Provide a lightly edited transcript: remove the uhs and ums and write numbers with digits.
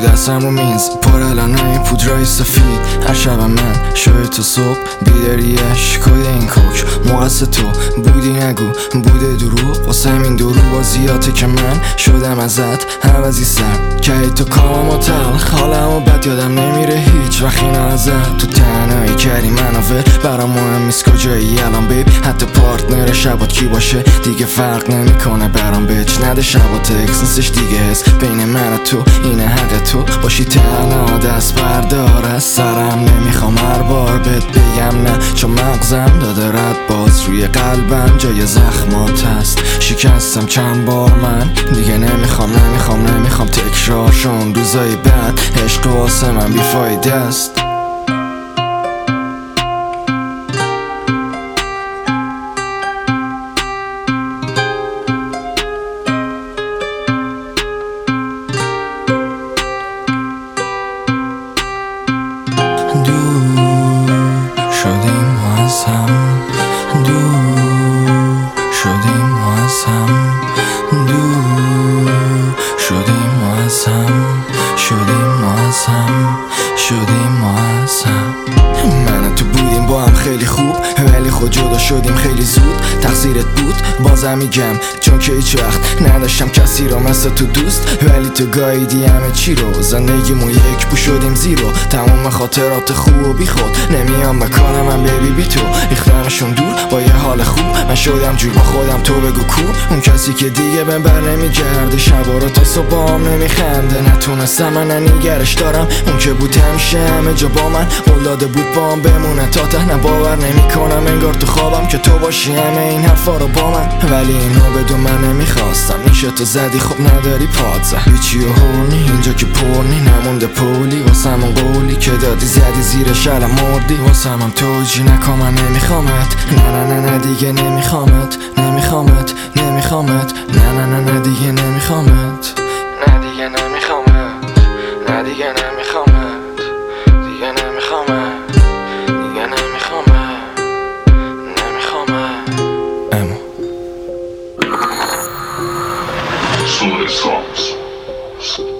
دستم رو میز پر الانه پودرای سفید. هر شبم من شاید تا صبح بیداریش کد این کوک مقص تو بودی نگو بوده دروغ واسه این درو بازیاته که من شدم ازت عوضی سر که تو کامم و تلخ حالم و بد یادم نمیره هیچ وقت اینا ازت تو تنهایی کردی منو ول برام مهم نیست کجایی الان بیب حتی پارتنر شبات کی باشه دیگه فرق نمیکنه برام بچ نده شبات اکس نیستش دیگه حس بین من و تو اینه حق تو باشی تنها دست بردار از سرم نمیخوام هر بار بهت بگم نه چون مغزم داده رد باز روی قلبم جای زخمات هست شکستم چند بار من دیگه نمیخوام تکرار شون روزای بعد عشق واسه من بیفایده است شدیم ما از هم دور شدیم ما از هم دور شدیم ما از هم شدیم ما از هم شدیم ما از هم من تو بودیم با هم خیلی خوب ولی خود جدا شدیم خیلی زود تقصیرت بود بازم میگم چون که هیچ وقت نداشتم کسی رو مثل تو دوست ولی تو گاییدی همه چی رو زندگیمو یک بو شدیم زیرو تمام خاطرات خوب و بی خود نمیام بکنم من بیبی بی تو ریختمشون دور با یه حال خوب من شدم جور با خودم تو بگو کو اون کسی که دیگه بهم بر نمیگرده شبا رو تا صبح با هم نمیخنده نتونستم من نگرش دارم اون که بود همیشه همه جا با من قول داده بود با هم بمونه تا ته باور نمیکنم انگار تو خوابم که تو باشی همه این حرفا رو با من ولی اینو بدون من نمیخواستم میشه تو زدی خب نداری پادزه هیچی و هونی اینجا که پرنی نمونده پولی واسم اون قولی که دادی زدی زیر شلم مردی واسم هم توجی نکن من نمیخوامت نه دیگه نمیخوامت نه دیگه نمیخوامت نه دیگه نمیخوامت Some of the songs